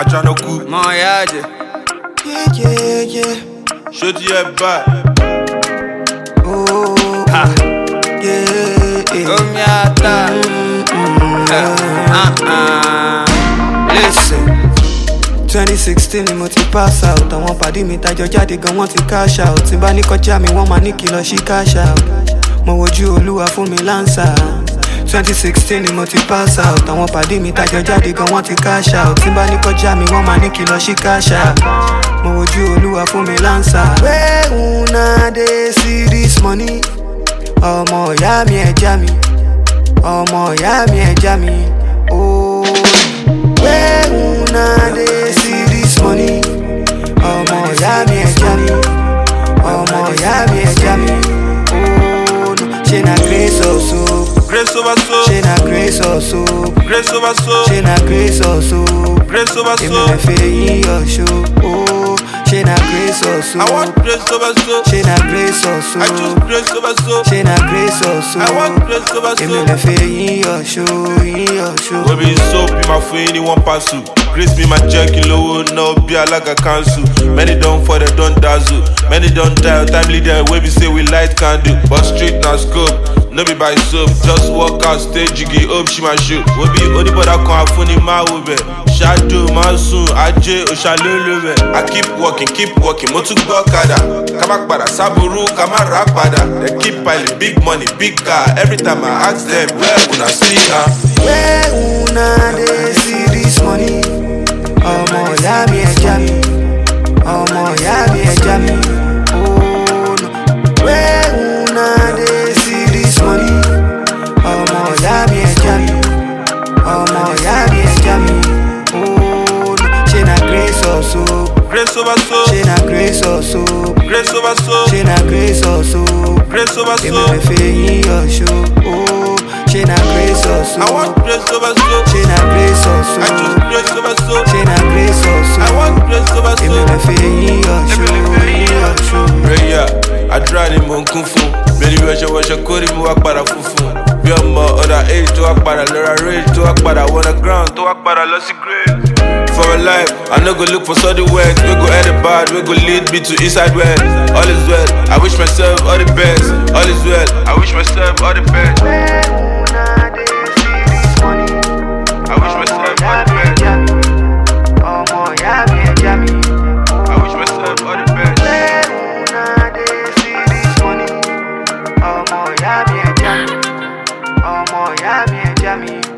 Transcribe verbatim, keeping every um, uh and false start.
Ajanoku. Moyaje. Yeah, yeah, yeah. Should you have back? Oh, Ha. yeah, yeah. Omiata. Uh uh. Listen. twenty sixteen ni mo ti pass out. Àwọn pàdé mi tajọ jáde gan wọ́n ti cash out. Tí bá ní kọjá mi wọ́n máa ní kí lọ sí cash out. Mo wojú Olúwa fún mi lánsà. twenty sixteen ni mo ti pass out. Àwọn pàdé mi tajọ jáde gan wọ́n ti cash out. Tí bá ní kọjá mi wọ́n máa ní kí lọ sí cash out. Mo wojú Olúwa fún mi lánsà. Where una dey see this money? Ọmọ ìyá mi ẹja mi. Ọmọ ìyá mi ẹja mi. Oh, where una dey see this money? Ọmọ ìyá mi ẹja mi. Ọmọ ìyá mi ẹja mi. Oh, no. Ṣé na grace also? Grace over soul. Ṣé na grace also? Grace over soul. Ṣé na grace also? Grace over Èmi soul. lè fẹ́ yín ọ̀ṣọ́. Oh, ṣé na grace also? I want grace over soul. Ṣé na grace also? I choose grace over soul. Ṣé na grace also? I want grace over Èmi soul. lè fẹ́ yín ọ̀ṣọ́, yín ọ̀ṣọ́. Baby, soap be my friend, you want pass you. Grace be my check, low, no be like a cancel. Many don't fall, they don't dazzle. Many don't die, timely there, where we say we light candle. But street now scope, no be by soap. Just walk out stage, jiggy up, she my shoot. We be only but I can't funny my ube. Shadow, my soon, I J, Oshalulu. I keep walking, keep walking, Motu Bokada. Kamak Bada, Saburu, Kamara Pada. They keep piling big money, big car. Every time I ask them, where would I see her? Where una dey see this money? Ọmọ ìyá mi ẹja mi. Ọmọ ìyá mi ẹja mi. Oh, no. Where una dey see this money? Ọmọ ìyá mi ẹja mi. Ọmọ ìyá mi ẹja mi. Oh, no. Ṣé na grace also? Grace over soul. Ṣé na grace also? Grace over soul. Ṣé na grace also? Grace over Èmi soul. lè fẹ́ yín ọ̀ṣọ́. Oh, ṣé na grace also? I want grace over soul. Ṣé na grace also? I choose grace over soul. Ṣé na grace also? I want grace over Èmi soul. lè fẹ́ yín ọ̀ṣọ́, yín ọ̀ṣọ́. Prayer, àdúrà ni mò ń kún fún. Bẹ́ẹ̀ni bí ọṣẹ wọṣẹ kórìí mi wá padà funfun. Bí ọmọ ọ̀dà age tó wá padà lọ́ra rage tó wá padà wọnà ground tó wá padà lọ sí grave. For a life, I no go look for sudden work. We go head the bad, we go lead me to inside well. All is well, I wish myself all the best. All is well, I wish myself all the best. I wish myself all the best. Ọmọ ìyá mi ẹja mi. I wish myself all the best. Ọmọ ìyá mi ẹja mi. Ọmọ ìyá mi ẹja mi.